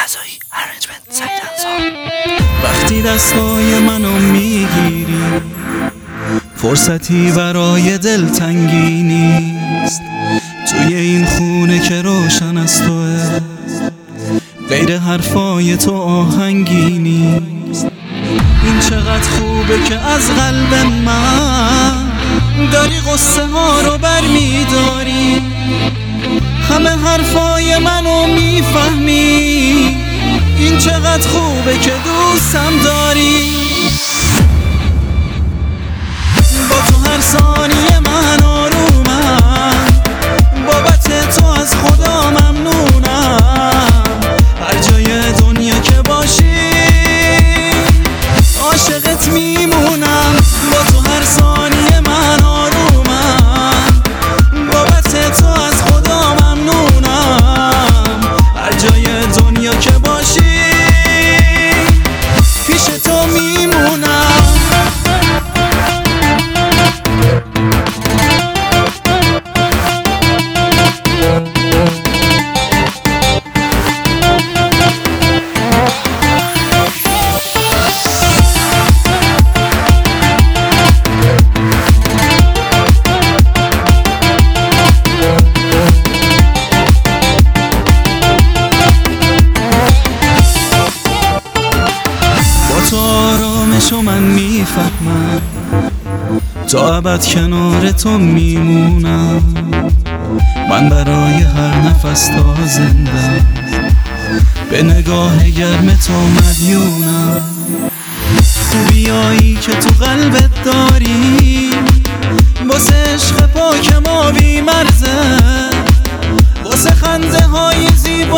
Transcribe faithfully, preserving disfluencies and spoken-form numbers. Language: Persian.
رضایی، ارنجمنت سعید انصار. وقتی دستای منو میگیری فرصتی برای دلتنگی نیست، توی این خونه که روشن از توه غیر حرفای تو آهنگی نیست. این چقدر خوبه که از قلب من داری قصه ها رو برمیداری، همه حرفای منو میفهمی، این چقدر خوبه که دوستم داری. با تو هر ثانیه من آرومم، بابت تو از خدا ممنونم، هر جای دنیا که باشی عاشقت میمونم. با تو هر ثانیه من آرومم، بابت تو از خدا ممنونم، هر جای دنیا که باشی پیش تو میمونم. تو آرامشو من میفهمم، تا ابد کنار تو میمونم، من برای هر نفس تا زنده به نگاه گرم تو مدیونم. خوبیایی که تو قلبت داری واسه عشق پاک ما بی مرزه، واسه خنده های زیبا